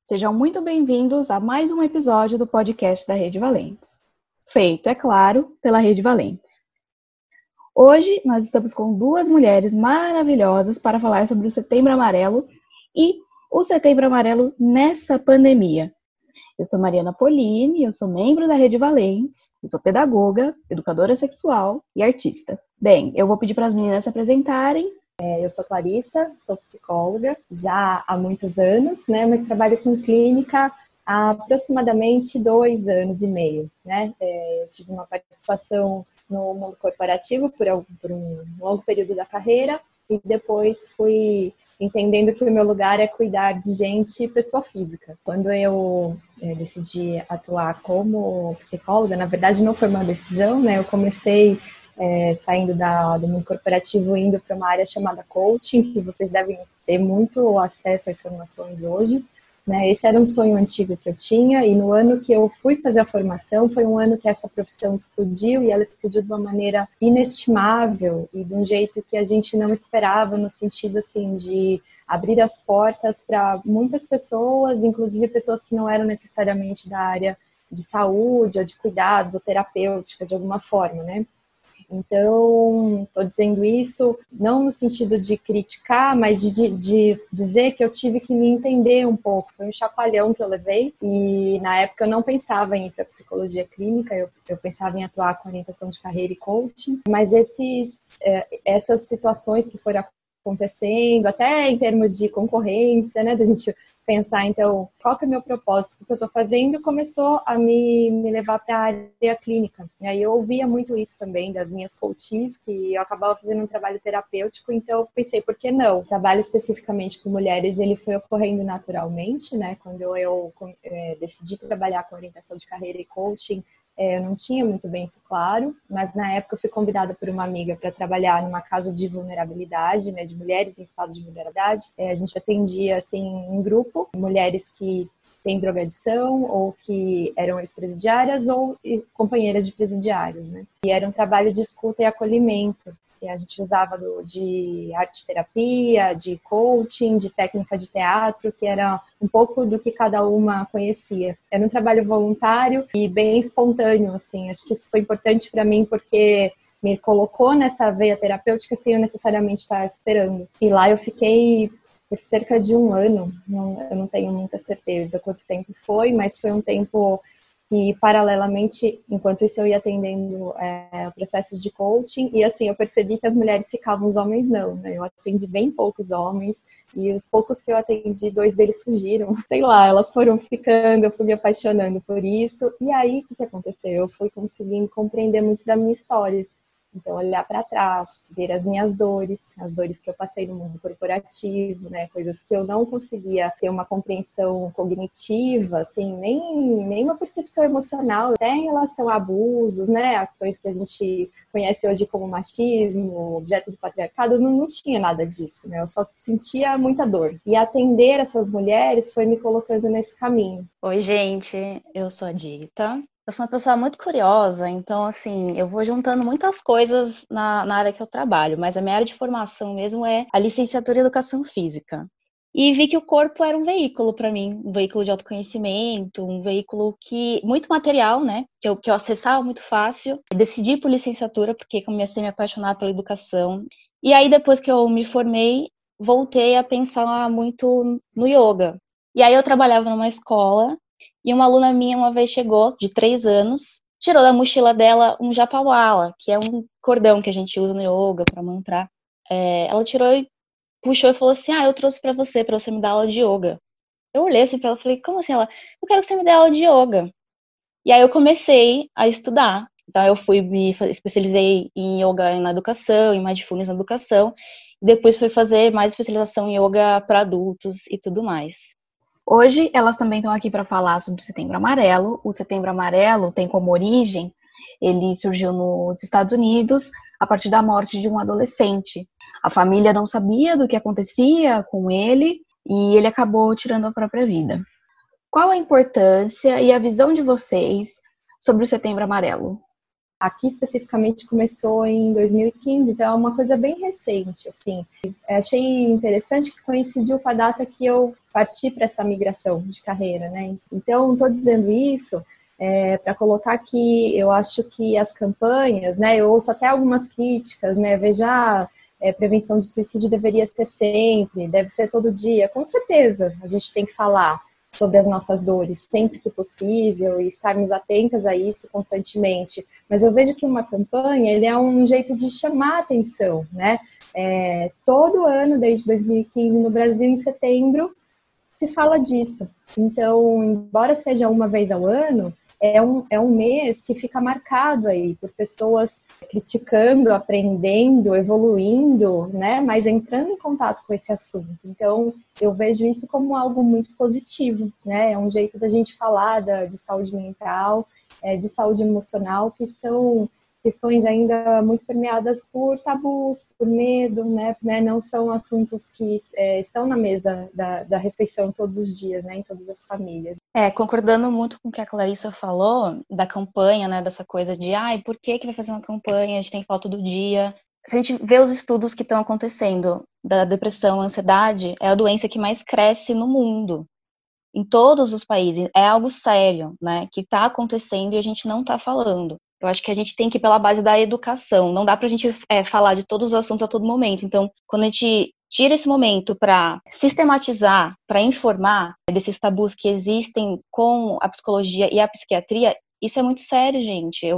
Sejam muito bem-vindos a mais um episódio do podcast da Rede Valentes. Feito, é claro, pela Rede Valentes. Hoje nós estamos com duas mulheres maravilhosas para falar sobre o Setembro Amarelo e o Setembro Amarelo nessa pandemia. Eu sou Mariana Polini, eu sou membro da Rede Valentes, eu sou pedagoga, educadora sexual e artista. Bem, eu vou pedir para as meninas se apresentarem. Eu sou Clarissa, sou psicóloga já há muitos anos, né? Mas trabalho com clínica há aproximadamente 2 anos e meio, né? Eu tive uma participação no mundo corporativo por um longo período da carreira e depois fui entendendo que o meu lugar é cuidar de gente e pessoa física. Quando eu decidi atuar como psicóloga, na verdade não foi uma decisão, né? Eu comecei saindo do mundo corporativo, indo para uma área chamada coaching, que vocês devem ter muito acesso a informações hoje, né? Esse era um sonho antigo que eu tinha, e no ano que eu fui fazer a formação, foi um ano que essa profissão explodiu, e ela explodiu de uma maneira inestimável, e de um jeito que a gente não esperava, no sentido, assim, de abrir as portas para muitas pessoas, inclusive pessoas que não eram necessariamente da área de saúde, ou de cuidados, ou terapêutica, de alguma forma, né? Então, estou dizendo isso não no sentido de criticar, mas de dizer que eu tive que me entender um pouco. Foi um chacoalhão que eu levei e na época eu não pensava em ir para psicologia clínica, eu pensava em atuar com orientação de carreira e coaching, mas essas situações que foram acontecendo, até em termos de concorrência, né, da gente pensar, então, qual que é o meu propósito, o que eu estou fazendo, começou a me levar para a área clínica. E aí eu ouvia muito isso também das minhas coaches, que eu acabava fazendo um trabalho terapêutico, então eu pensei, por que não? O trabalho especificamente com mulheres, ele foi ocorrendo naturalmente, né? Quando eu decidi trabalhar com orientação de carreira e coaching, eu não tinha muito bem isso claro, mas na época eu fui convidada por uma amiga para trabalhar numa casa de vulnerabilidade, né, de mulheres em estado de vulnerabilidade. A gente atendia, assim, em grupo, mulheres que têm drogadição ou que eram ex-presidiárias ou companheiras de presidiários, né? E era um trabalho de escuta e acolhimento. E a gente usava de arte-terapia, de coaching, de técnica de teatro, que era um pouco do que cada uma conhecia. Era um trabalho voluntário e bem espontâneo, assim. Acho que isso foi importante para mim porque me colocou nessa veia terapêutica sem eu necessariamente estar esperando. E lá eu fiquei por cerca de 1 ano, eu não tenho muita certeza quanto tempo foi, mas foi um tempo que, paralelamente, enquanto isso eu ia atendendo processos de coaching, e assim, eu percebi que as mulheres ficavam, os homens não, né? Eu atendi bem poucos homens, e os poucos que eu atendi, 2 deles fugiram. Sei lá, elas foram ficando, eu fui me apaixonando por isso, e aí, o que aconteceu? Eu fui conseguindo compreender muito da minha história. Então, olhar para trás, ver as minhas dores, as dores que eu passei no mundo corporativo, né? Coisas que eu não conseguia ter uma compreensão cognitiva, assim, nem uma percepção emocional, até em relação a abusos, né? Ações que a gente conhece hoje como machismo, objeto do patriarcado, eu não tinha nada disso, né? Eu só sentia muita dor. E atender essas mulheres foi me colocando nesse caminho. Oi, gente, eu sou a Dita. Eu sou uma pessoa muito curiosa, então, assim, eu vou juntando muitas coisas na área que eu trabalho, mas a minha área de formação mesmo é a licenciatura em Educação Física. E vi que o corpo era um veículo para mim, um veículo de autoconhecimento, um veículo muito material, né, que eu acessava muito fácil. Decidi por licenciatura porque comecei a me apaixonar pela educação. E aí, depois que eu me formei, voltei a pensar muito no yoga. E aí eu trabalhava numa escola e uma aluna minha uma vez chegou, de 3 anos, tirou da mochila dela um japawala, que é um cordão que a gente usa no yoga para mantrar. Ela tirou e puxou e falou assim, eu trouxe para você me dar aula de yoga. Eu olhei assim para ela e falei, como assim? Ela, eu quero que você me dê aula de yoga. E aí eu comecei a estudar. Então eu me especializei em yoga na educação, em mindfulness na educação, e depois fui fazer mais especialização em yoga para adultos e tudo mais. Hoje elas também estão aqui para falar sobre o Setembro Amarelo. O Setembro Amarelo tem como origem, ele surgiu nos Estados Unidos a partir da morte de um adolescente. A família não sabia do que acontecia com ele e ele acabou tirando a própria vida. Qual a importância e a visão de vocês sobre o Setembro Amarelo? Aqui especificamente começou em 2015, então é uma coisa bem recente, assim. Achei interessante que coincidiu com a data que eu parti para essa migração de carreira, né? Então, estou dizendo isso para colocar que eu acho que as campanhas, né? Eu ouço até algumas críticas, né? Veja, prevenção de suicídio deveria ser sempre, deve ser todo dia. Com certeza, a gente tem que falar sobre as nossas dores sempre que possível e estarmos atentas a isso constantemente. Mas eu vejo que uma campanha, ele é um jeito de chamar a atenção, né? Todo ano, desde 2015, no Brasil, em setembro, se fala disso. Então, embora seja uma vez ao ano, é um mês que fica marcado aí por pessoas criticando, aprendendo, evoluindo, né? Mas entrando em contato com esse assunto. Então, eu vejo isso como algo muito positivo, né? É um jeito da gente falar de saúde mental, de saúde emocional, que são questões ainda muito permeadas por tabus, por medo, né? Não são assuntos que estão na mesa da refeição todos os dias, né? Em todas as famílias. Concordando muito com o que a Clarissa falou, da campanha, né? Dessa coisa de, por que vai fazer uma campanha? A gente tem que falar todo dia. Se a gente vê os estudos que estão acontecendo da depressão, ansiedade, é a doença que mais cresce no mundo. Em todos os países. É algo sério, né? Que está acontecendo e a gente não está falando. Eu acho que a gente tem que ir pela base da educação. Não dá pra gente falar de todos os assuntos a todo momento. Então, quando a gente tira esse momento para sistematizar, para informar desses tabus que existem com a psicologia e a psiquiatria, isso é muito sério, gente.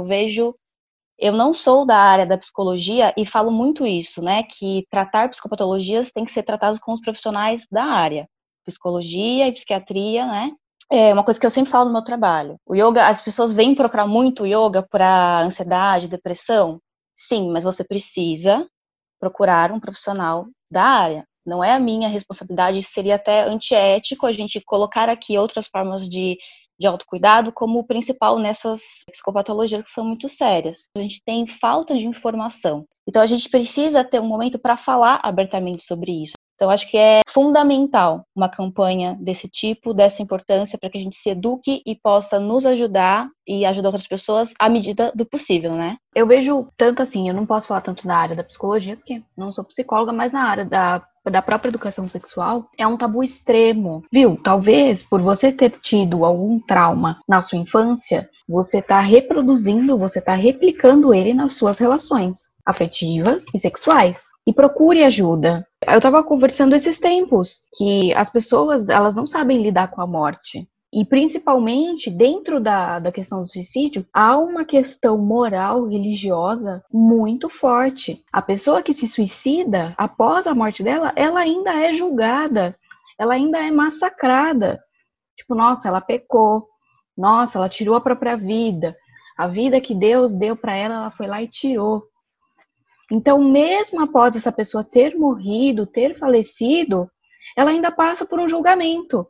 Eu não sou da área da psicologia e falo muito isso, né? Que tratar psicopatologias tem que ser tratados com os profissionais da área. Psicologia e psiquiatria, né? É uma coisa que eu sempre falo no meu trabalho. O yoga, as pessoas vêm procurar muito yoga para ansiedade, depressão. Sim, mas você precisa procurar um profissional da área. Não é a minha responsabilidade, seria até antiético a gente colocar aqui outras formas de autocuidado como o principal nessas psicopatologias que são muito sérias. A gente tem falta de informação. Então a gente precisa ter um momento para falar abertamente sobre isso. Então, acho que é fundamental uma campanha desse tipo, dessa importância, para que a gente se eduque e possa nos ajudar e ajudar outras pessoas à medida do possível, né? Eu vejo tanto assim, eu não posso falar tanto na área da psicologia, porque não sou psicóloga, mas na área da própria educação sexual, é um tabu extremo, viu? Talvez por você ter tido algum trauma na sua infância, você tá reproduzindo, você tá replicando ele nas suas relações afetivas e sexuais. E procure ajuda. Eu tava conversando esses tempos que as pessoas, elas não sabem lidar com a morte. E principalmente dentro da questão do suicídio, há uma questão moral, religiosa muito forte. A pessoa que se suicida, após a morte dela, ela ainda é julgada, ela ainda é massacrada. Tipo, nossa, ela pecou, nossa, ela tirou a própria vida. A vida que Deus deu para ela, ela foi lá e tirou. Então, mesmo após essa pessoa ter morrido, ter falecido, ela ainda passa por um julgamento.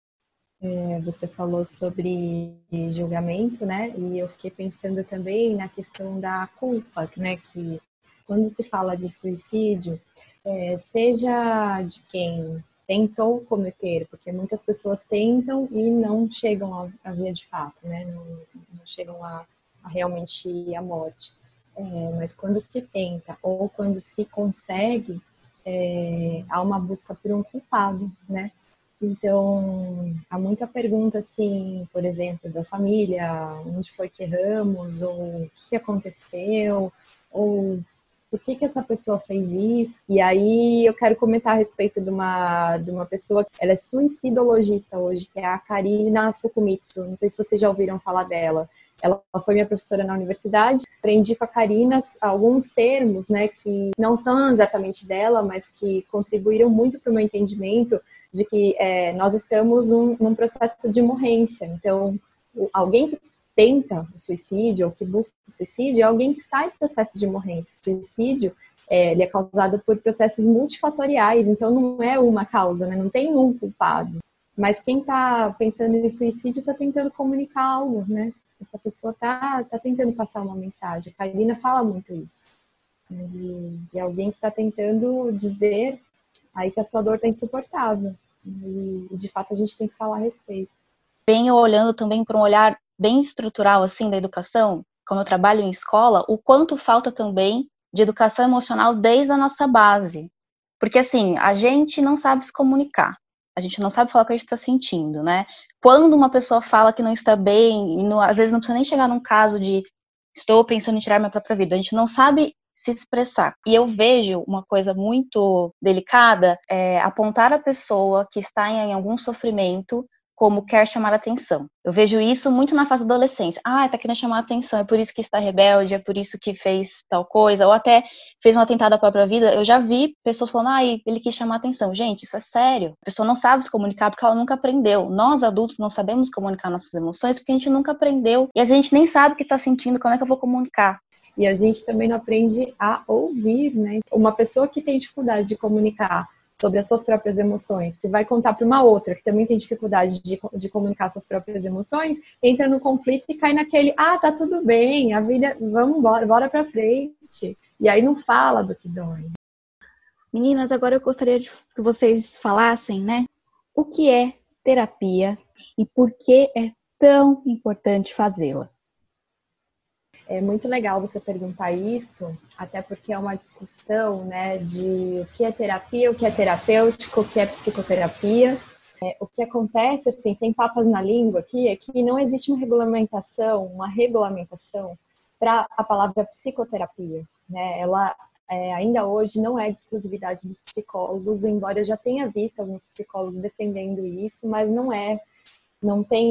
Você falou sobre julgamento, né? E eu fiquei pensando também na questão da culpa, né? Que quando se fala de suicídio, seja de quem tentou cometer, porque muitas pessoas tentam e não chegam a via de fato, né? Não chegam a realmente a morte. Mas quando se tenta ou quando se consegue, há uma busca por um culpado, né? Então, há muita pergunta, assim, por exemplo, da família, onde foi que erramos, ou o que aconteceu, ou por que essa pessoa fez isso. E aí eu quero comentar a respeito de uma pessoa, ela é suicidologista hoje, que é a Karina Fukumitsu, não sei se vocês já ouviram falar dela. Ela foi minha professora na universidade, aprendi com a Karina alguns termos, né, que não são exatamente dela, mas que contribuíram muito para o meu entendimento de que nós estamos num processo de morrência. Então, alguém que tenta o suicídio ou que busca o suicídio é alguém que está em processo de morrência. O suicídio ele é causado por processos multifatoriais, então não é uma causa, né? Não tem um culpado. Mas quem está pensando em suicídio está tentando comunicar algo, né? Essa pessoa está tentando passar uma mensagem. A Karina fala muito isso, né? De alguém que está tentando dizer aí que a sua dor está insuportável. E, de fato, a gente tem que falar a respeito. Venho olhando também para um olhar bem estrutural, assim, da educação. como eu trabalho em escola, o quanto falta também de educação emocional desde a nossa base. Porque, assim, a gente não sabe se comunicar. A gente não sabe falar o que a gente está sentindo, né? Quando uma pessoa fala que não está bem, às vezes não precisa nem chegar num caso de estou pensando em tirar minha própria vida. A gente não sabe se expressar. E eu vejo uma coisa muito delicada, apontar a pessoa que está em algum sofrimento como quer chamar atenção. Eu vejo isso muito na fase da adolescência. Tá querendo chamar atenção, é por isso que está rebelde, é por isso que fez tal coisa, ou até fez um atentado à própria vida. Eu já vi pessoas falando, ele quis chamar atenção. Gente, isso é sério. A pessoa não sabe se comunicar porque ela nunca aprendeu. Nós, adultos, não sabemos comunicar nossas emoções porque a gente nunca aprendeu. E a gente nem sabe o que está sentindo, como é que eu vou comunicar. E a gente também não aprende a ouvir, né? Uma pessoa que tem dificuldade de comunicar sobre as suas próprias emoções, que vai contar para uma outra que também tem dificuldade de comunicar suas próprias emoções, entra no conflito e cai naquele, tá tudo bem, a vida, vamos embora, bora pra frente. E aí não fala do que dói. Meninas, agora eu gostaria que vocês falassem, né? O que é terapia e por que é tão importante fazê-la? É muito legal você perguntar isso, até porque é uma discussão, né, de o que é terapia, o que é terapêutico, o que é psicoterapia. O que acontece, assim, sem papas na língua aqui, é que não existe uma regulamentação para a palavra psicoterapia, né? Ela ainda hoje não é de exclusividade dos psicólogos, embora eu já tenha visto alguns psicólogos defendendo isso, mas não tem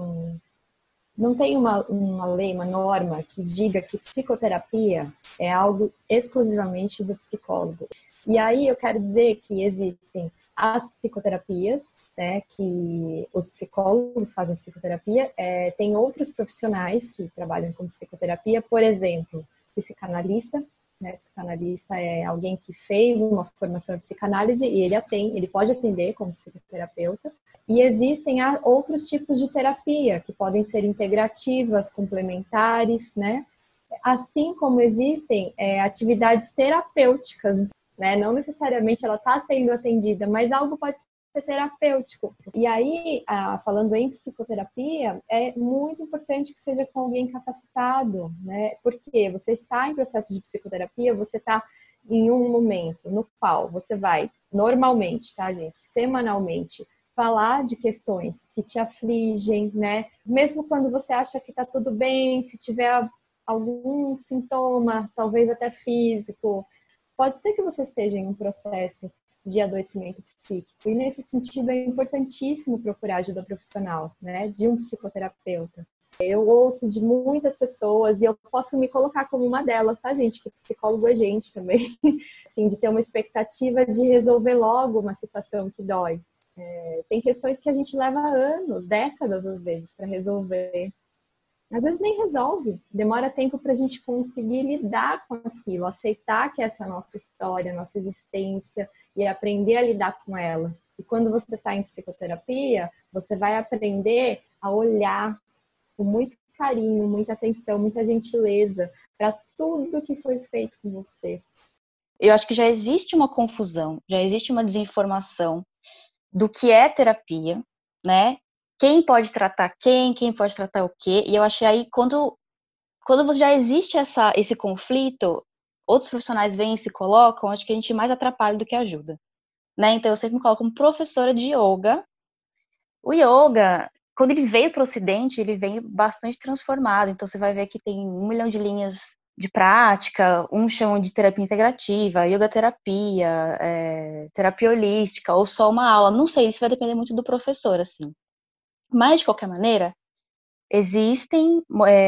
uma lei, uma norma que diga que psicoterapia é algo exclusivamente do psicólogo. E aí eu quero dizer que existem as psicoterapias, né, que os psicólogos fazem psicoterapia, tem outros profissionais que trabalham com psicoterapia, por exemplo, psicanalista, né, psicanalista é alguém que fez uma formação em psicanálise e ele pode atender como psicoterapeuta. E existem outros tipos de terapia, que podem ser integrativas, complementares, né? Assim como existem atividades terapêuticas, né? Não necessariamente ela está sendo atendida, mas algo pode ser terapêutico. E aí, falando em psicoterapia, é muito importante que seja com alguém capacitado, né? Porque você está em processo de psicoterapia, você está em um momento no qual você vai, normalmente, tá, gente? Semanalmente, falar de questões que te afligem, né? Mesmo quando você acha que tá tudo bem, se tiver algum sintoma, talvez até físico, pode ser que você esteja em um processo de adoecimento psíquico. E nesse sentido é importantíssimo procurar ajuda profissional, né? De um psicoterapeuta. Eu ouço de muitas pessoas e eu posso me colocar como uma delas, tá, gente? Que psicólogo é gente também. Assim, de ter uma expectativa de resolver logo uma situação que dói. Tem questões que a gente leva anos, décadas às vezes, para resolver. Às vezes nem resolve. Demora tempo para a gente conseguir lidar com aquilo, aceitar que essa é a nossa história, a nossa existência e aprender a lidar com ela. E quando você está em psicoterapia, você vai aprender a olhar com muito carinho, muita atenção, muita gentileza para tudo que foi feito com você. Eu acho que já existe uma confusão, já existe uma desinformação do que é terapia, né? Quem pode tratar quem pode tratar o quê. E eu achei aí, quando já existe esse conflito, outros profissionais vêm e se colocam, acho que a gente mais atrapalha do que ajuda, né? Então eu sempre me coloco como professora de yoga. O yoga, quando ele veio para o Ocidente, ele veio bastante transformado. Então você vai ver que tem 1 milhão de linhas de prática, chamam de terapia integrativa, yoga terapia, terapia holística, ou só uma aula. Não sei, isso vai depender muito do professor, assim. Mas, de qualquer maneira, existem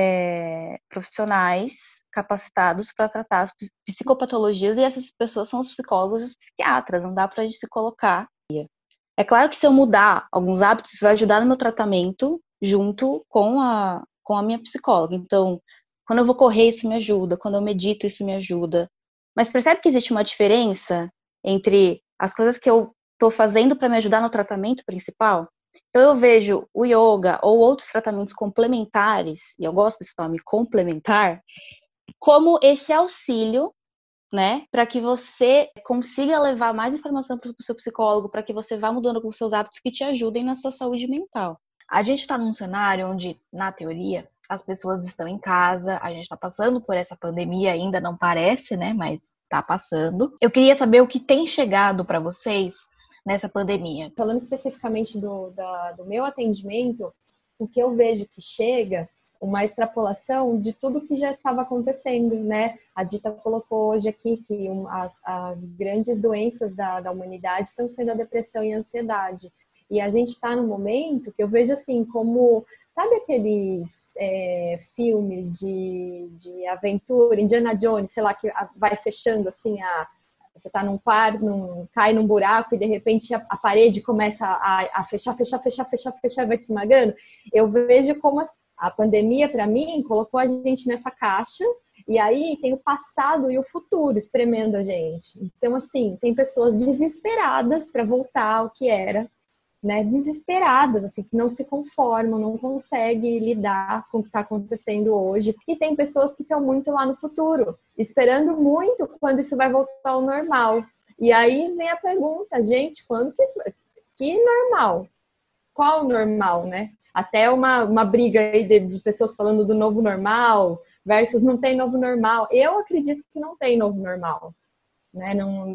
profissionais capacitados para tratar as psicopatologias e essas pessoas são os psicólogos e os psiquiatras. Não dá para a gente se colocar. É claro que se eu mudar alguns hábitos, isso vai ajudar no meu tratamento junto com a minha psicóloga. Então, quando eu vou correr, isso me ajuda. Quando eu medito, isso me ajuda. Mas percebe que existe uma diferença entre as coisas que eu estou fazendo para me ajudar no tratamento principal? Então, eu vejo o yoga ou outros tratamentos complementares, e eu gosto desse nome, complementar, como esse auxílio, né, para que você consiga levar mais informação para o seu psicólogo, para que você vá mudando com os seus hábitos que te ajudem na sua saúde mental. A gente está num cenário onde, na teoria, as pessoas estão em casa, a gente está passando por essa pandemia, ainda não parece, né? Mas está passando. Eu queria saber o que tem chegado para vocês nessa pandemia. Falando especificamente do meu atendimento, o que eu vejo que chega, uma extrapolação de tudo que já estava acontecendo, né? A Dita colocou hoje aqui que as grandes doenças da humanidade estão sendo a depressão e a ansiedade. E a gente está num momento que eu vejo assim, como, sabe aqueles filmes de aventura, Indiana Jones, sei lá, que vai fechando assim você está num quarto, cai num buraco e de repente a parede começa a fechar, vai te esmagando. Eu vejo como assim, a pandemia, para mim, colocou a gente nessa caixa e aí tem o passado e o futuro espremendo a gente. Então, assim, tem pessoas desesperadas para voltar ao que era, né, desesperadas, assim, que não se conformam, não conseguem lidar com o que está acontecendo hoje. E tem pessoas que estão muito lá no futuro, esperando muito quando isso vai voltar ao normal. E aí vem a pergunta, gente, quando que isso... Que normal? Qual normal, né? Até uma briga aí de pessoas falando do novo normal versus não tem novo normal. Eu acredito que não tem novo normal. Né?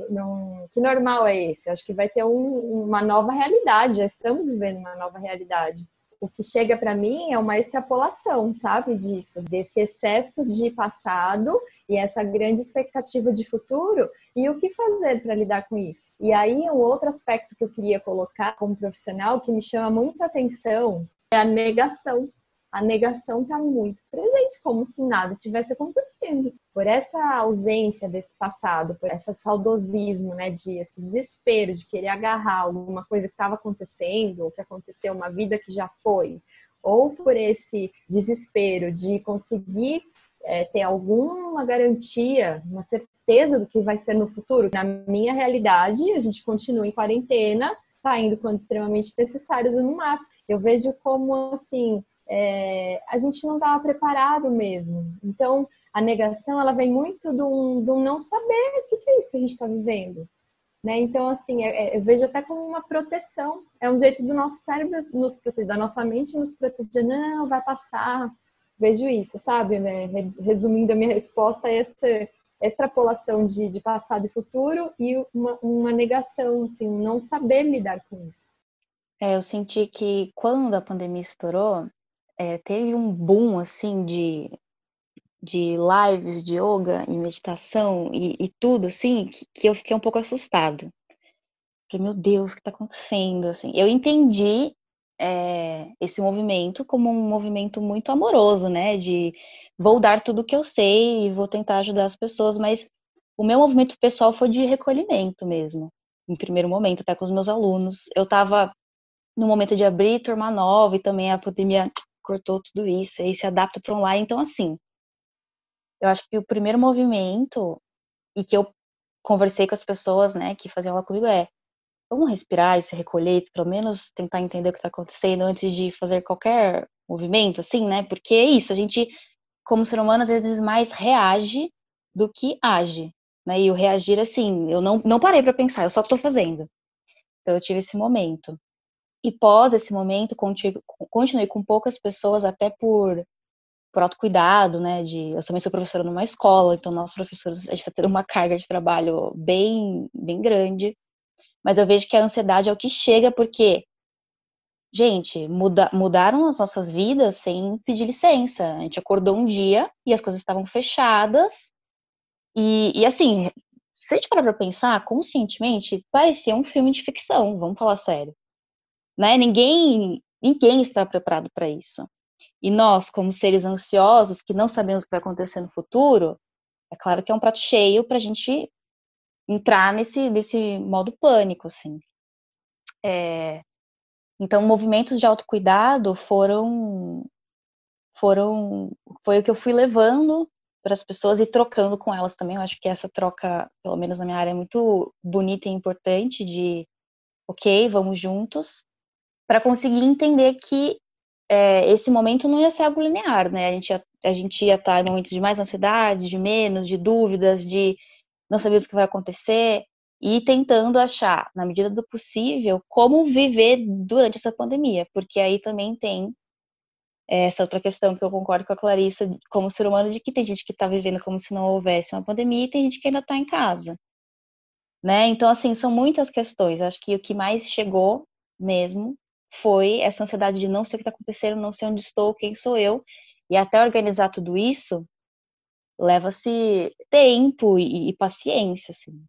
Que normal é esse? Acho que vai ter uma nova realidade, já estamos vivendo uma nova realidade. O que chega para mim é uma extrapolação, sabe, disso, desse excesso de passado e essa grande expectativa de futuro e o que fazer para lidar com isso. E aí, um outro aspecto que eu queria colocar como profissional que me chama muito a atenção é a negação. A negação está muito presente, como se nada tivesse acontecendo. Por essa ausência desse passado, por esse saudosismo, né, esse desespero de querer agarrar alguma coisa que estava acontecendo, ou que aconteceu, uma vida que já foi, ou por esse desespero de conseguir ter alguma garantia, uma certeza do que vai ser no futuro. Na minha realidade, a gente continua em quarentena, saindo quando extremamente necessário, usando máscara. Eu vejo como, assim... a gente não estava preparado mesmo. Então, a negação, ela vem muito do não saber o que é isso que a gente está vivendo. Né? Então, assim, eu vejo até como uma proteção. É um jeito do nosso cérebro nos proteger, da nossa mente nos proteger. Não, vai passar. Vejo isso, sabe? Né? Resumindo a minha resposta, essa extrapolação de passado e futuro e uma negação, assim, não saber lidar com isso. Eu senti que quando a pandemia estourou, teve um boom, assim, de lives de yoga e meditação e tudo, assim, que eu fiquei um pouco assustada. Falei, meu Deus, o que tá acontecendo? Assim, eu entendi esse movimento como um movimento muito amoroso, né? De vou dar tudo o que eu sei e vou tentar ajudar as pessoas, mas o meu movimento pessoal foi de recolhimento mesmo, em primeiro momento, até com os meus alunos. Eu tava no momento de abrir turma nova e também a pandemia cortou tudo isso, aí se adapta para online. Então, assim, eu acho que o primeiro movimento, e que eu conversei com as pessoas, né, que faziam aula comigo, vamos respirar e se recolher, pelo menos tentar entender o que está acontecendo antes de fazer qualquer movimento, assim, né? Porque é isso, a gente, como ser humano, às vezes mais reage do que age, né? E o reagir, assim, eu não parei para pensar, eu só estou fazendo. Então, eu tive esse momento. E pós esse momento, continuei com poucas pessoas, até por autocuidado, né? Eu também sou professora numa escola, então nós professores, a gente está tendo uma carga de trabalho bem, bem grande. Mas eu vejo que a ansiedade é o que chega, porque, gente, mudaram as nossas vidas sem pedir licença. A gente acordou um dia e as coisas estavam fechadas. E assim, se a gente parar pra pensar, conscientemente, parecia um filme de ficção, vamos falar sério. Né? Ninguém está preparado para isso. E nós, como seres ansiosos, que não sabemos o que vai acontecer no futuro, é claro que é um prato cheio pra gente entrar nesse modo pânico, assim. Então, movimentos de autocuidado foi o que eu fui levando para as pessoas e trocando com elas também. Eu acho que essa troca, pelo menos na minha área, é muito bonita e importante de, ok, vamos juntos, para conseguir entender que esse momento não ia ser algo linear, né? A gente ia estar em momentos de mais ansiedade, de menos, de dúvidas, de não saber o que vai acontecer, e tentando achar, na medida do possível, como viver durante essa pandemia, porque aí também tem essa outra questão que eu concordo com a Clarissa, como ser humano, de que tem gente que está vivendo como se não houvesse uma pandemia e tem gente que ainda está em casa, né? Então, assim, são muitas questões. Acho que o que mais chegou mesmo foi essa ansiedade de não sei o que está acontecendo, não sei onde estou, quem sou eu. E até organizar tudo isso, leva-se tempo e paciência, assim.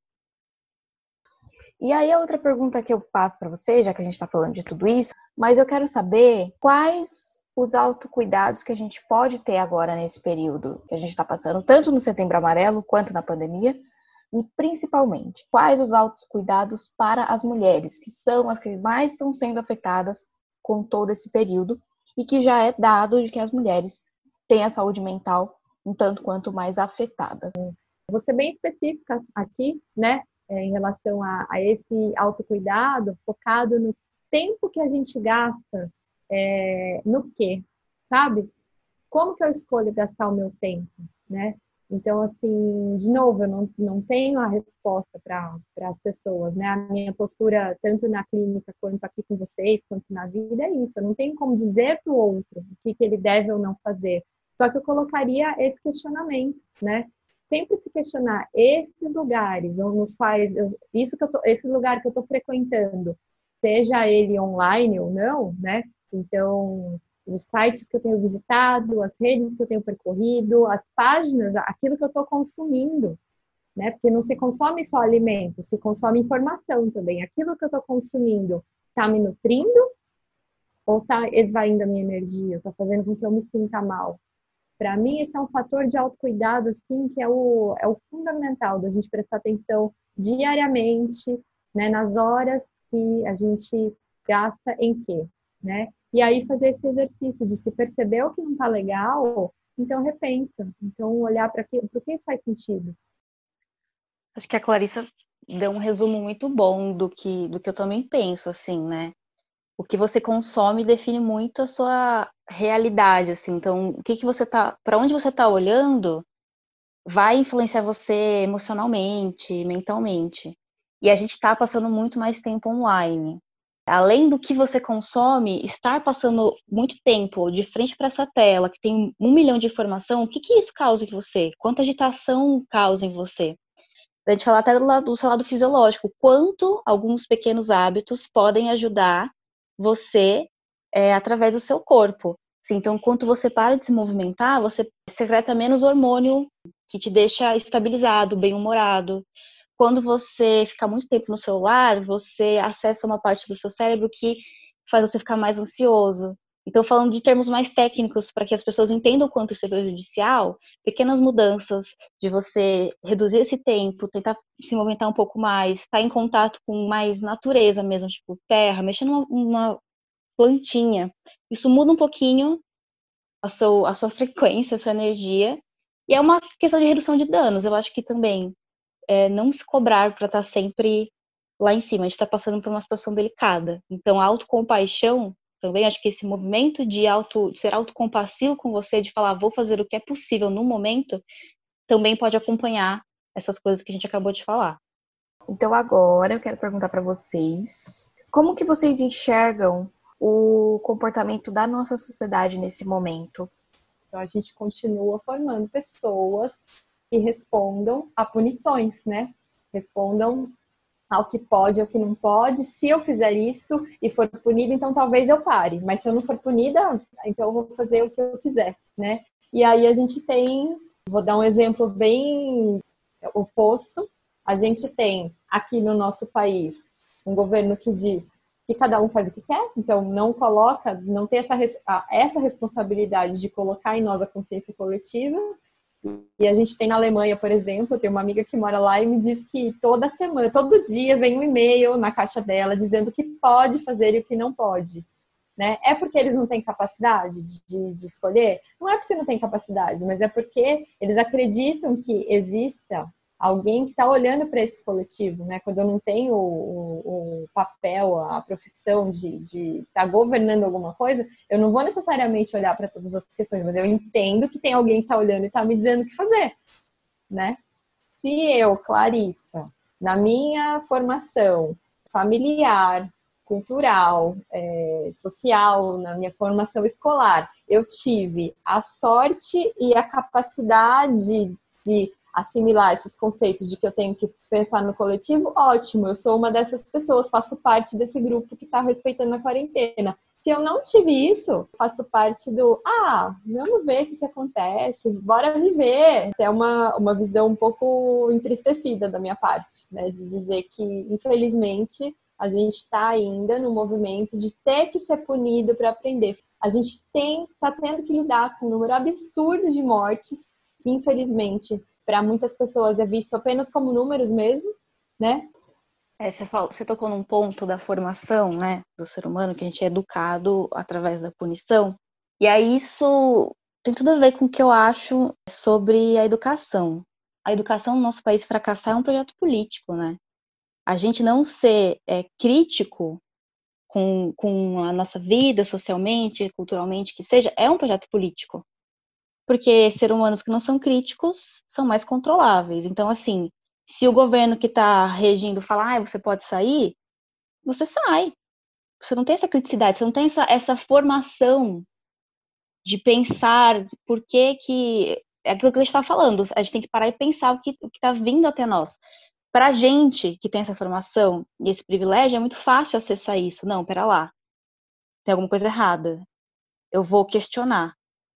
E aí a outra pergunta que eu passo para você, já que a gente está falando de tudo isso, mas eu quero saber quais os autocuidados que a gente pode ter agora nesse período que a gente está passando, tanto no Setembro Amarelo quanto na pandemia, e principalmente, quais os autocuidados para as mulheres, que são as que mais estão sendo afetadas com todo esse período, e que já é dado de que as mulheres têm a saúde mental um tanto quanto mais afetada. Vou ser bem específica aqui, né, em relação a esse autocuidado, focado no tempo que a gente gasta no quê, sabe? Como que eu escolho gastar o meu tempo, né? Então, assim, de novo, eu não tenho a resposta para as pessoas, né? A minha postura, tanto na clínica quanto aqui com vocês, quanto na vida, é isso. Eu não tenho como dizer para o outro o que ele deve ou não fazer. Só que eu colocaria esse questionamento, né? Sempre se questionar esses lugares nos quais esse lugar que eu estou frequentando, seja ele online ou não, né? Então, os sites que eu tenho visitado, as redes que eu tenho percorrido, as páginas, aquilo que eu estou consumindo, né? Porque não se consome só alimento, se consome informação também. Aquilo que eu estou consumindo está me nutrindo ou está esvaindo a minha energia, está fazendo com que eu me sinta mal? Para mim, esse é um fator de autocuidado, assim, que é o fundamental, da gente prestar atenção diariamente, né, nas horas que a gente gasta em quê, né? E aí fazer esse exercício de se perceber o que não está legal, então repensa, então olhar para o que faz sentido. Acho que a Clarissa deu um resumo muito bom do que eu também penso, assim, né? O que você consome define muito a sua realidade, assim. Então, o que você tá, para onde você está olhando, vai influenciar você emocionalmente, mentalmente. E a gente está passando muito mais tempo online. Além do que você consome, estar passando muito tempo de frente para essa tela, que tem 1 milhão de informação, o que isso causa em você? Quanta agitação causa em você? A gente falar até do seu lado fisiológico, quanto alguns pequenos hábitos podem ajudar você através do seu corpo. Assim, então, quando você para de se movimentar, você secreta menos hormônio que te deixa estabilizado, bem-humorado. Quando você fica muito tempo no celular, você acessa uma parte do seu cérebro que faz você ficar mais ansioso. Então, falando de termos mais técnicos, para que as pessoas entendam o quanto isso é prejudicial, pequenas mudanças de você reduzir esse tempo, tentar se movimentar um pouco mais, estar em contato com mais natureza mesmo, tipo terra, mexer numa plantinha. Isso muda um pouquinho a sua frequência, a sua energia, e é uma questão de redução de danos. Eu acho que também não se cobrar para estar sempre lá em cima. A gente está passando por uma situação delicada. Então, a autocompaixão também, acho que esse movimento de ser autocompassivo com você, de falar, vou fazer o que é possível no momento, também pode acompanhar essas coisas que a gente acabou de falar. Então agora eu quero perguntar para vocês, como que vocês enxergam o comportamento da nossa sociedade nesse momento? Então, a gente continua formando pessoas que respondam a punições, né? Respondam ao que pode, ao que não pode. Se eu fizer isso e for punida, então talvez eu pare. Mas se eu não for punida, então eu vou fazer o que eu quiser, né? E aí a gente tem, vou dar um exemplo bem oposto. A gente tem aqui no nosso país um governo que diz que cada um faz o que quer, então não tem essa responsabilidade de colocar em nós a consciência coletiva. E a gente tem na Alemanha, por exemplo, eu tenho uma amiga que mora lá e me diz que toda semana, todo dia vem um e-mail na caixa dela dizendo o que pode fazer e o que não pode, né? É porque eles não têm capacidade de escolher? Não é porque não têm capacidade, mas é porque eles acreditam que exista alguém que está olhando para esse coletivo, né? Quando eu não tenho o papel, a profissão de estar governando alguma coisa, eu não vou necessariamente olhar para todas as questões, mas eu entendo que tem alguém que está olhando e está me dizendo o que fazer, né? Se eu, Clarissa, na minha formação familiar, cultural, social, na minha formação escolar, eu tive a sorte e a capacidade de assimilar esses conceitos de que eu tenho que pensar no coletivo, ótimo, eu sou uma dessas pessoas, faço parte desse grupo que está respeitando a quarentena. Se eu não tive isso, faço parte vamos ver o que acontece, bora viver. É uma visão um pouco entristecida da minha parte, né? De dizer que, infelizmente, a gente está ainda no movimento de ter que ser punido para aprender. A gente está tendo que lidar com um número absurdo de mortes, infelizmente, para muitas pessoas é visto apenas como números mesmo, né? Você tocou num ponto da formação, né, do ser humano, que a gente é educado através da punição. E aí isso tem tudo a ver com o que eu acho sobre a educação. A educação no nosso país fracassar é um projeto político, né? A gente não ser crítico com a nossa vida, socialmente, culturalmente, que seja, é um projeto político. Porque seres humanos que não são críticos são mais controláveis. Então, assim, se o governo que está regindo falar, você pode sair, você sai. Você não tem essa criticidade, você não tem essa formação de pensar por que... É aquilo que a gente está falando, a gente tem que parar e pensar o que está vindo até nós. Para a gente que tem essa formação e esse privilégio, é muito fácil acessar isso. Não, pera lá, tem alguma coisa errada. Eu vou questionar.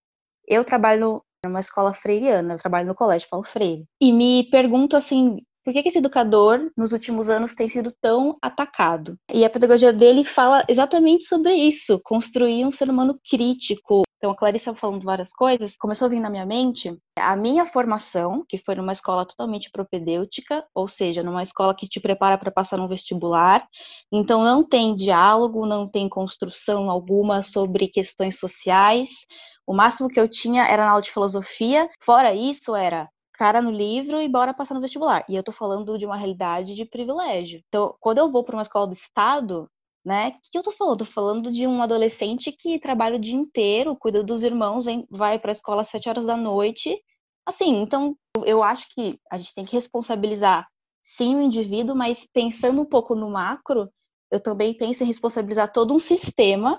Eu trabalho numa escola freiriana, eu trabalho no colégio Paulo Freire. E me pergunto assim, por que esse educador, nos últimos anos, tem sido tão atacado? E a pedagogia dele fala exatamente sobre isso, construir um ser humano crítico. Então, a Clarissa falando várias coisas, começou a vir na minha mente a minha formação, que foi numa escola totalmente propedêutica, ou seja, numa escola que te prepara para passar no vestibular. Então, não tem diálogo, não tem construção alguma sobre questões sociais. O máximo que eu tinha era na aula de filosofia. Fora isso, era cara no livro e bora passar no vestibular. E eu tô falando de uma realidade de privilégio. Então, quando eu vou para uma escola do Estado, né, o que eu tô falando? Tô falando de um adolescente que trabalha o dia inteiro, cuida dos irmãos, vai pra escola às 7 horas da noite. Assim, então, eu acho que a gente tem que responsabilizar, sim, o indivíduo, mas pensando um pouco no macro, eu também penso em responsabilizar todo um sistema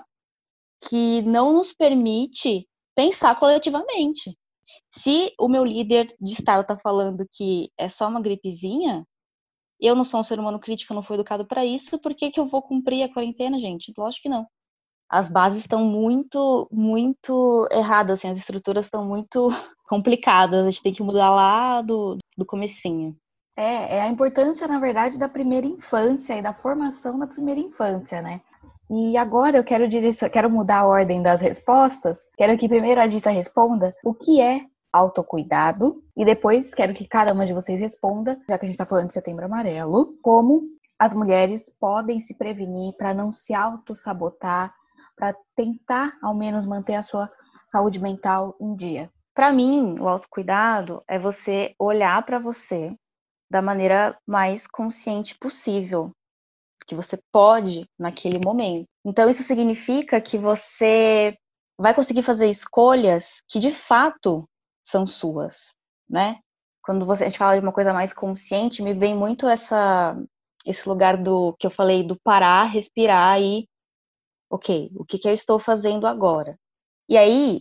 que não nos permite pensar coletivamente. Se o meu líder de estado está falando que é só uma gripezinha, eu não sou um ser humano crítico, eu não fui educado para isso, por que eu vou cumprir a quarentena, gente? Lógico que não. As bases estão muito, muito erradas, assim, as estruturas estão muito complicadas, a gente tem que mudar lá do comecinho. É a importância, na verdade, da primeira infância e da formação da primeira infância, né? E agora eu quero mudar a ordem das respostas. Quero que primeiro a Dita responda o que é autocuidado e depois quero que cada uma de vocês responda, já que a gente está falando de Setembro Amarelo, como as mulheres podem se prevenir para não se autossabotar, para tentar ao menos manter a sua saúde mental em dia. Para mim, o autocuidado é você olhar para você da maneira mais consciente possível, que você pode naquele momento. Então, isso significa que você vai conseguir fazer escolhas que de fato são suas, né? Quando a gente fala de uma coisa mais consciente, me vem muito esse lugar do que eu falei, do parar, respirar e, ok, o que eu estou fazendo agora? E aí,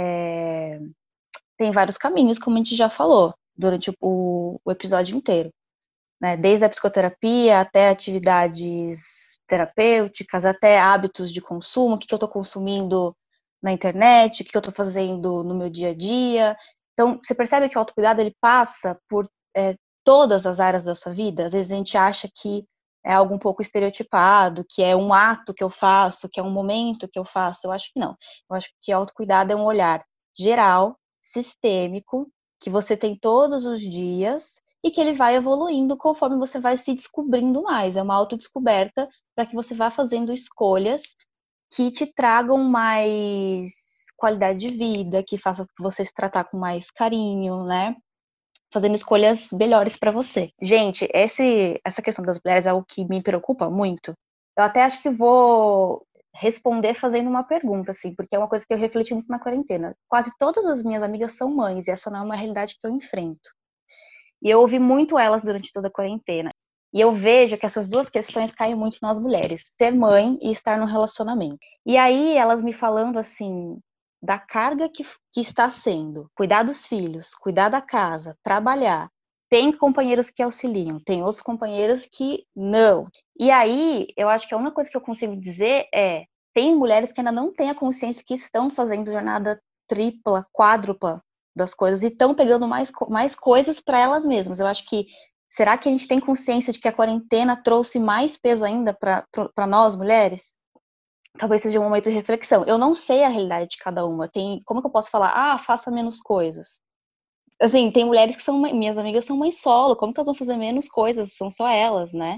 tem vários caminhos, como a gente já falou durante o episódio inteiro, né? Desde a psicoterapia até atividades terapêuticas, até hábitos de consumo, o que eu estou consumindo na internet, o que eu estou fazendo no meu dia a dia. Então, você percebe que o autocuidado ele passa por todas as áreas da sua vida. Às vezes a gente acha que é algo um pouco estereotipado, que é um ato que eu faço, que é um momento que eu faço. Eu acho que não. Eu acho que autocuidado é um olhar geral, sistêmico, que você tem todos os dias e que ele vai evoluindo conforme você vai se descobrindo mais. É uma autodescoberta para que você vá fazendo escolhas que te tragam mais qualidade de vida, que façam você se tratar com mais carinho, né? Fazendo escolhas melhores para você. Gente, essa questão das mulheres é algo que me preocupa muito. Eu até acho que vou responder fazendo uma pergunta, assim, porque é uma coisa que eu refleti muito na quarentena. Quase todas as minhas amigas são mães, e essa não é uma realidade que eu enfrento. E eu ouvi muito elas durante toda a quarentena. E eu vejo que essas duas questões caem muito nas mulheres, ser mãe e estar no relacionamento. E aí elas me falando assim, da carga que está sendo, cuidar dos filhos, cuidar da casa, trabalhar. Tem companheiros que auxiliam, tem outros companheiros que não. E aí, eu acho que a única coisa que eu consigo dizer é, tem mulheres que ainda não têm a consciência que estão fazendo jornada tripla, quádrupla das coisas e estão pegando mais coisas para elas mesmas. Eu acho que, será que a gente tem consciência de que a quarentena trouxe mais peso ainda para nós, mulheres? Talvez seja um momento de reflexão. Eu não sei a realidade de cada uma. Como que eu posso falar? Faça menos coisas. Assim, tem mulheres que são, minhas amigas são mães solo, como que elas vão fazer menos coisas? São só elas, né?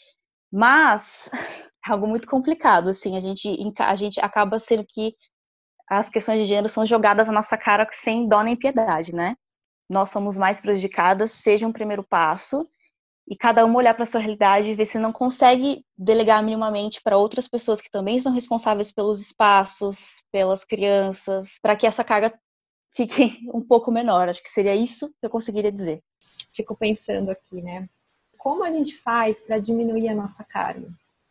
Mas é algo muito complicado, assim, a gente acaba sendo que as questões de gênero são jogadas na nossa cara sem dó nem piedade, né? Nós somos mais prejudicadas, seja um primeiro passo, e cada uma olhar para a sua realidade e ver se não consegue delegar minimamente para outras pessoas que também são responsáveis pelos espaços, pelas crianças, para que essa carga fique um pouco menor. Acho que seria isso que eu conseguiria dizer. Fico pensando aqui, né? Como a gente faz para diminuir a nossa carga?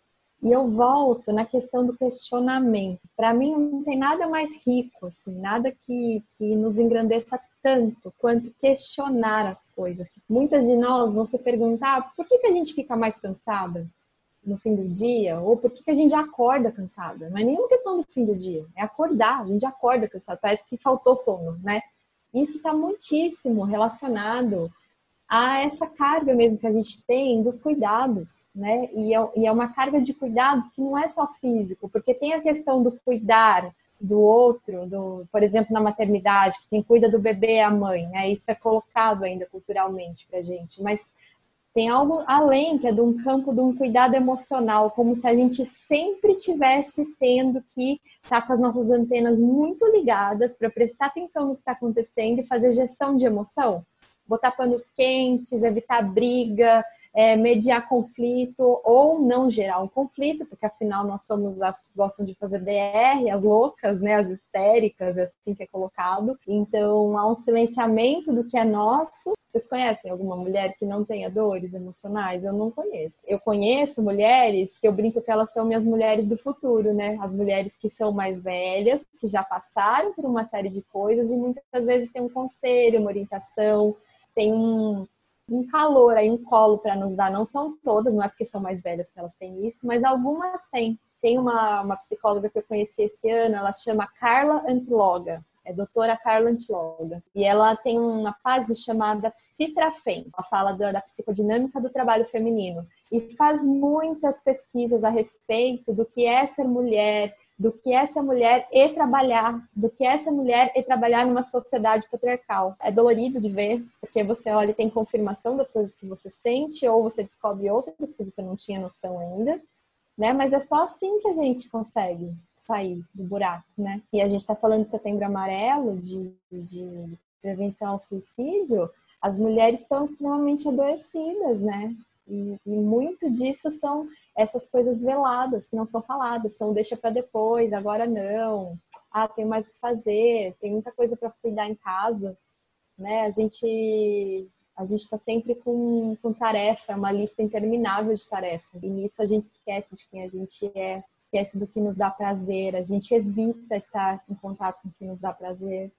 E eu volto na questão do questionamento. Para mim, não tem nada mais rico, assim, nada que nos engrandeça tanto quanto questionar as coisas. Muitas de nós vão se perguntar por que a gente fica mais cansada no fim do dia, ou por que a gente acorda cansada. Não é nenhuma questão do fim do dia, é acordar, a gente acorda cansada, parece que faltou sono, né? Isso está muitíssimo relacionado a essa carga mesmo que a gente tem dos cuidados, né? E é uma carga de cuidados que não é só físico, porque tem a questão do cuidar do outro, por exemplo, na maternidade, que quem cuida do bebê é a mãe, né? Isso é colocado ainda culturalmente pra gente, mas tem algo além, que é de um campo de um cuidado emocional, como se a gente sempre tivesse tendo que estar com as nossas antenas muito ligadas para prestar atenção no que está acontecendo e fazer gestão de emoção. Botar panos quentes, evitar briga, mediar conflito ou não gerar um conflito, porque afinal nós somos as que gostam de fazer DR, as loucas, né, as histéricas, assim que é colocado. Então há um silenciamento do que é nosso. Vocês conhecem alguma mulher que não tenha dores emocionais? Eu não conheço. Eu conheço mulheres que eu brinco que elas são minhas mulheres do futuro, né? As mulheres que são mais velhas, que já passaram por uma série de coisas e muitas vezes tem um conselho, uma orientação, tem um calor aí, um colo para nos dar. Não são todas, não é porque são mais velhas que elas têm isso, mas algumas têm. Tem uma psicóloga que eu conheci esse ano, ela chama Carla Antiloga. É doutora Carla Antiloga. E ela tem uma página chamada Psitrafem. Ela fala da psicodinâmica do trabalho feminino. E faz muitas pesquisas a respeito do que é ser mulher, do que é ser mulher e trabalhar, do que é ser mulher e trabalhar numa sociedade patriarcal. É dolorido de ver, porque você olha e tem confirmação das coisas que você sente, ou você descobre outras que você não tinha noção ainda, né? Mas é só assim que a gente consegue sair do buraco, né? E a gente está falando de Setembro Amarelo, de prevenção ao suicídio, as mulheres estão extremamente adoecidas, né? E muito disso são essas coisas veladas, que não são faladas, são deixa para depois, agora não, tem mais o que fazer, tem muita coisa para cuidar em casa, né? A gente está sempre com tarefa, uma lista interminável de tarefas, e nisso a gente esquece de quem a gente é, esquece do que nos dá prazer, a gente evita estar em contato com o que nos dá prazer.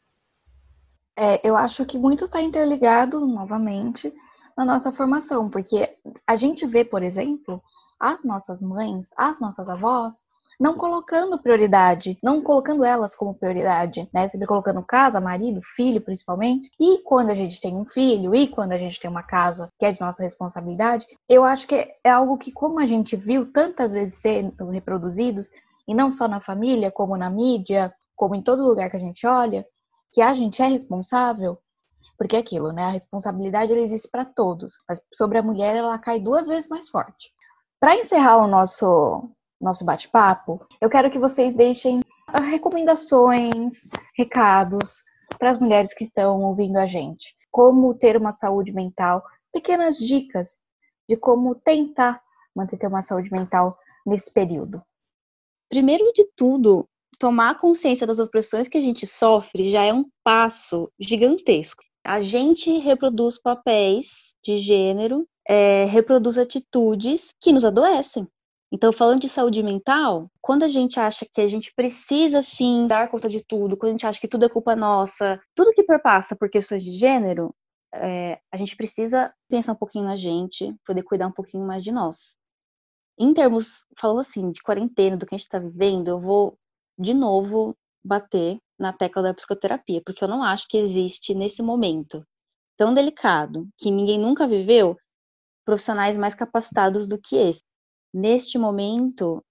Eu acho que muito está interligado, novamente, na nossa formação, porque a gente vê, por exemplo, as nossas mães, as nossas avós, não colocando prioridade, não colocando elas como prioridade, né? Sempre colocando casa, marido, filho, principalmente. E quando a gente tem um filho, e quando a gente tem uma casa que é de nossa responsabilidade, eu acho que é algo que, como a gente viu tantas vezes sendo reproduzido, e não só na família, como na mídia, como em todo lugar que a gente olha, que a gente é responsável, porque é aquilo, né? A responsabilidade ela existe para todos, mas sobre a mulher ela cai 2 vezes mais forte. Para encerrar o nosso bate-papo, eu quero que vocês deixem recomendações, recados para as mulheres que estão ouvindo a gente. Como ter uma saúde mental, pequenas dicas de como tentar manter uma saúde mental nesse período. Primeiro de tudo, tomar consciência das opressões que a gente sofre já é um passo gigantesco. A gente reproduz papéis de gênero reproduz atitudes que nos adoecem. Então, falando de saúde mental, quando a gente acha que a gente precisa, sim, dar conta de tudo, quando a gente acha que tudo é culpa nossa, tudo que perpassa por questões de gênero, a gente precisa pensar um pouquinho na gente, poder cuidar um pouquinho mais de nós. Em termos, falando assim, de quarentena, do que a gente está vivendo, eu vou, de novo, bater na tecla da psicoterapia, porque eu não acho que existe, nesse momento tão delicado, que ninguém nunca viveu, profissionais mais capacitados do que esse. Neste momento,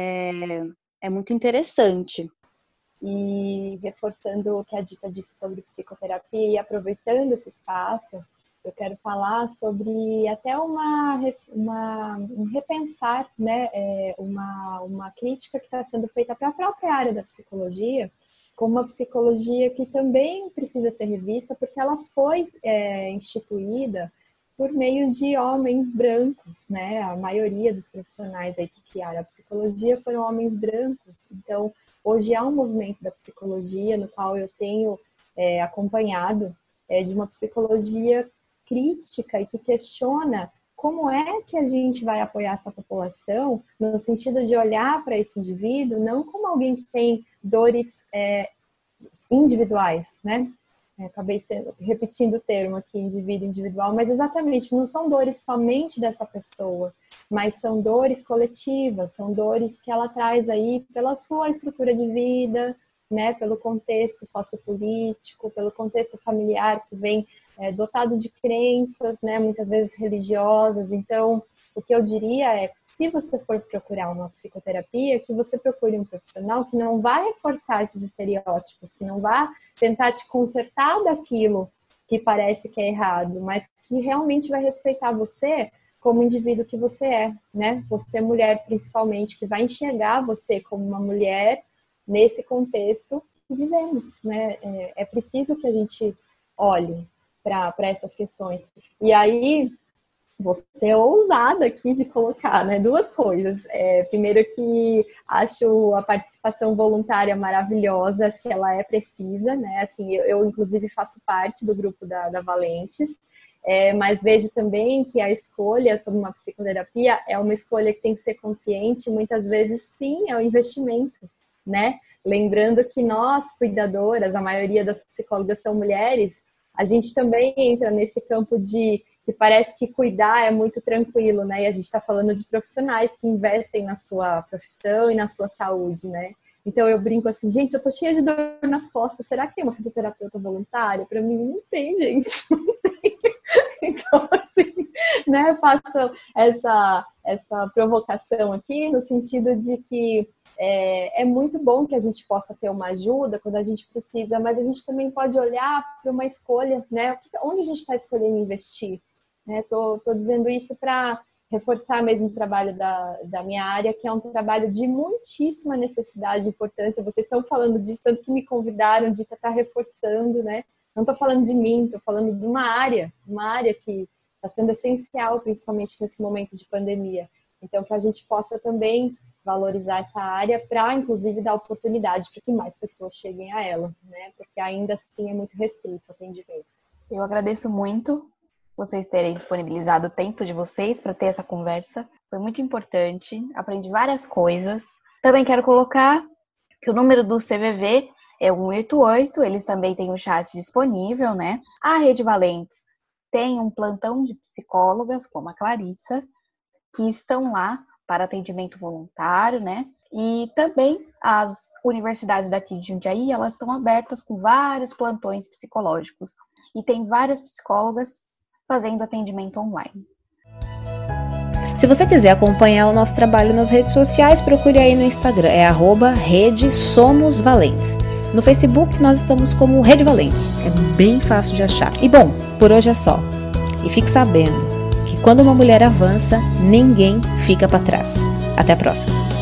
é muito interessante. E reforçando o que a Dita disse sobre psicoterapia e aproveitando esse espaço, eu quero falar sobre até um repensar, né, uma crítica que está sendo feita para a própria área da psicologia, como uma psicologia que também precisa ser revista, porque ela foi instituída por meio de homens brancos, né? A maioria dos profissionais aí que criaram a psicologia foram homens brancos. Então, hoje há um movimento da psicologia no qual eu tenho acompanhado de uma psicologia crítica e que questiona como é que a gente vai apoiar essa população no sentido de olhar para esse indivíduo não como alguém que tem dores individuais, né? Acabei repetindo o termo aqui, indivíduo individual, mas exatamente, não são dores somente dessa pessoa, mas são dores coletivas, são dores que ela traz aí pela sua estrutura de vida, né, pelo contexto sociopolítico, pelo contexto familiar que vem dotado de crenças, né, muitas vezes religiosas. Então, o que eu diria é, se você for procurar uma psicoterapia, que você procure um profissional que não vai reforçar esses estereótipos, que não vai tentar te consertar daquilo que parece que é errado, mas que realmente vai respeitar você como indivíduo que você é, né? Você, mulher, principalmente, que vai enxergar você como uma mulher nesse contexto que vivemos, né? É preciso que a gente olhe para essas questões. E aí, você é ousada aqui de colocar, né, duas coisas. Primeiro que acho a participação voluntária maravilhosa, acho que ela é precisa, né? Assim, eu inclusive faço parte do grupo da Valentes, mas vejo também que a escolha sobre uma psicoterapia é uma escolha que tem que ser consciente, muitas vezes sim, é um investimento, né? Lembrando que nós, cuidadoras, a maioria das psicólogas são mulheres, a gente também entra nesse campo de que parece que cuidar é muito tranquilo, né? E a gente está falando de profissionais que investem na sua profissão e na sua saúde, né? Então eu brinco assim, gente, eu tô cheia de dor nas costas, será que é uma fisioterapeuta voluntária? Para mim não tem, gente, não tem. Então, assim, né, faço essa provocação aqui no sentido de que é muito bom que a gente possa ter uma ajuda quando a gente precisa, mas a gente também pode olhar para uma escolha, né? Onde a gente está escolhendo investir? Tô dizendo isso para reforçar mesmo o trabalho da minha área, que é um trabalho de muitíssima necessidade e importância. Vocês estão falando disso, tanto que me convidaram de estar reforçando, né? Não estou falando de mim, estou falando de uma área que está sendo essencial, principalmente nesse momento de pandemia. Então, que a gente possa também valorizar essa área para, inclusive, dar oportunidade para que mais pessoas cheguem a ela, né? Porque ainda assim é muito restrito o atendimento. Eu agradeço muito vocês terem disponibilizado o tempo de vocês para ter essa conversa. Foi muito importante, aprendi várias coisas. Também quero colocar que o número do CVV é 188, eles também têm um chat disponível, né? A Rede Valentes tem um plantão de psicólogas, como a Clarissa, que estão lá para atendimento voluntário, né? E também as universidades daqui de Jundiaí, elas estão abertas com vários plantões psicológicos. E tem várias psicólogas fazendo atendimento online. Se você quiser acompanhar o nosso trabalho nas redes sociais, procure aí no Instagram, @Rede Somos Valentes. No Facebook nós estamos como Rede Valentes, é bem fácil de achar. E bom, por hoje é só. E fique sabendo que quando uma mulher avança, ninguém fica para trás. Até a próxima!